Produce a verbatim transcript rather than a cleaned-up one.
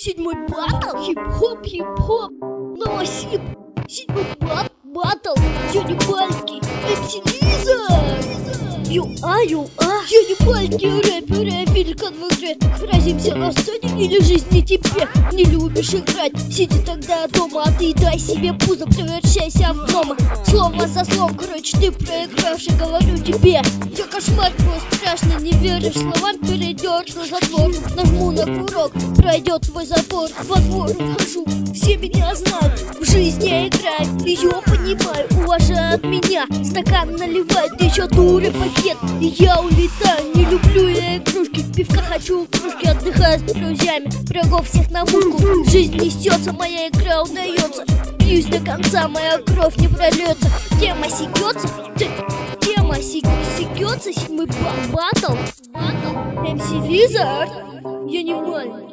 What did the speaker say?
Седьмой батл, хип-хоп, хип-хоп, новосип. Седьмой бат, батл, я не маленький, эм си Лизард. Ю-а, ю-а, я не маленький рэпер, я великан в игре. Сразимся на сцене или жизни тебе. Не любишь играть, сиди тогда дома, а ты дай себе пузо, превращайся в гнома. Слово за словом, короче, ты проигравший, говорю тебе. Я кошмар твой страшный, не веришь словам, перейдешь на затвор. Нажму на курок, пройдет твой запор. Во двор хожу, все меня знают, в жизни я играю, ее понимаю, уважают меня. Стакан наливает, еще дуры пакет, и я улетаю. Не люблю я игрушки, пивка хочу в кружке, отдыхаю с друзьями, врагов всех на мушку. Жизнь несется, моя игра удается, бьюсь до конца, моя кровь не прольется. Тема секется, тема секется, седьмой батл, батл, эм си Лизард, я не маленький.